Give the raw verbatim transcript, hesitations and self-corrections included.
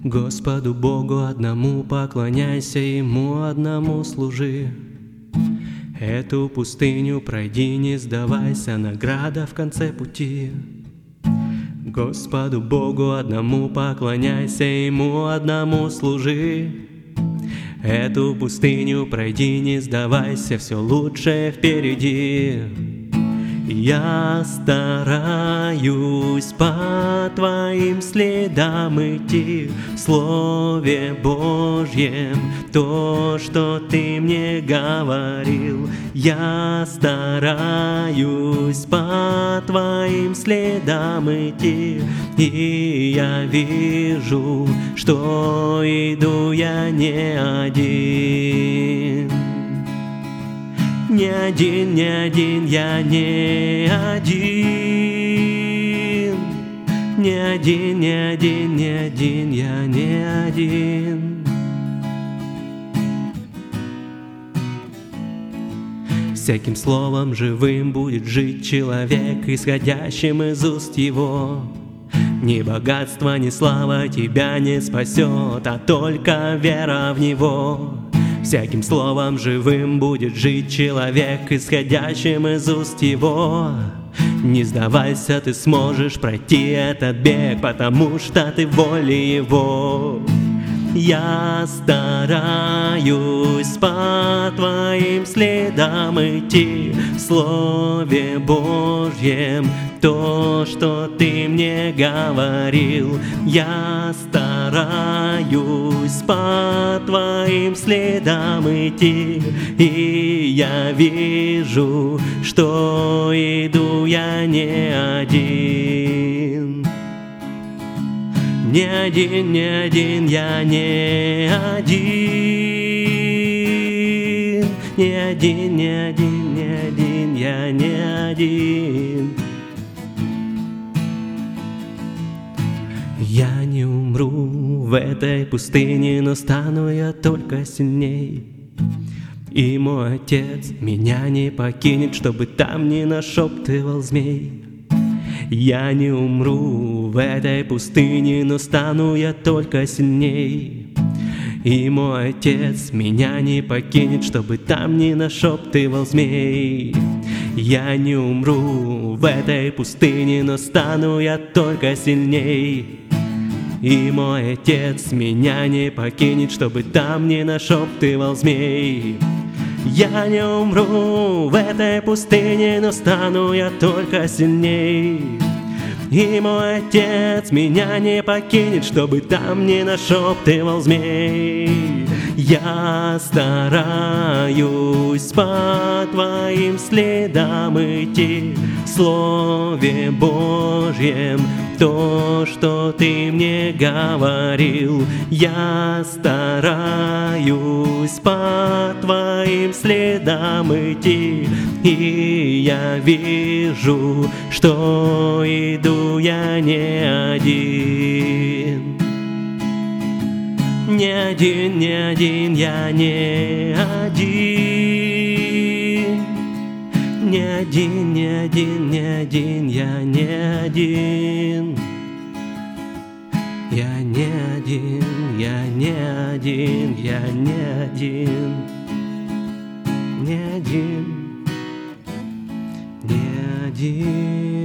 Господу Богу одному поклоняйся, Ему одному служи. Эту пустыню пройди, не сдавайся, награда в конце пути. Господу Богу одному поклоняйся, Ему одному служи. Эту пустыню пройди, не сдавайся, все лучшее впереди. Я стараюсь по Твоим следам идти, в Слове Божьем то, что Ты мне говорил. Я стараюсь по Твоим следам идти, и я вижу, что иду я не один. Не один, не один, я не один. Не один, не один, не один, я не один. Всяким словом живым будет жить человек, исходящим из уст его. Ни богатство, ни слава тебя не спасет, а только вера в него. Всяким словом живым будет жить человек, исходящим из уст его. Не сдавайся, ты сможешь пройти этот бег, потому что ты в воле его. Я стараюсь по Твоим следам идти, в Слове Божьем то, что Ты мне говорил. Я стараюсь по Твоим следам идти, и я вижу, что иду я не один. Не один, не один, я не один. Не один, не один, не один, я не один. Я не умру в этой пустыне, но стану я только сильней. И мой Отец меня не покинет, чтобы там не нашептывал змей. Я не умру в этой пустыне, но стану я только сильней. И мой Отец меня не покинет, чтобы там не нашептывал змей. Я не умру в этой пустыне, но стану я только сильней. И мой Отец меня не покинет, чтобы там не нашептывал змей. Я не умру в этой пустыне, но стану я только сильней. И мой Отец меня не покинет, чтобы там не нашептывал змей. Я стараюсь по Твоим следам идти, в Слове Божьем то, что Ты мне говорил. Я стараюсь по Твоим следам идти, и я вижу, что иду я не один. Не один, не один, я не один. Не один, не один, не один, я не один. Я не один, я не один, я не один. Не один, не один.